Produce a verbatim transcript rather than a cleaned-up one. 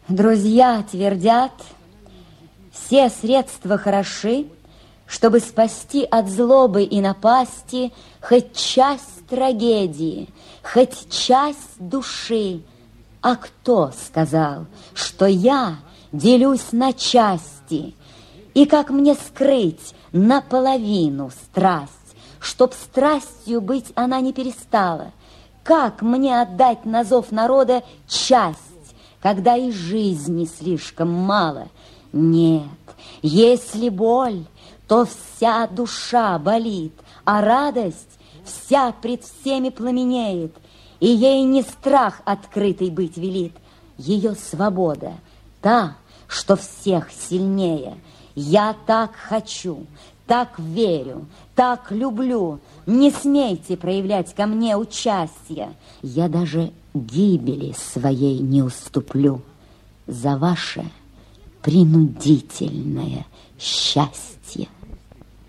Друзья твердят, все средства хороши, чтобы спасти от злобы и напасти хоть часть трагедии, хоть часть души. А кто сказал, что я делюсь на части? И как мне скрыть наполовину страсть, чтоб страстью быть она не перестала? Как мне отдать на зов народа часть, когда и жизни слишком мало? Нет, если боль, то вся душа болит, а радость вся пред всеми пламенеет, и ей не страх открытый быть велит, ее свобода, та, что всех сильнее. Я так хочу, так верю, так люблю, не смейте проявлять ко мне участия. Я даже гибели своей не уступлю за ваше принудительное счастье.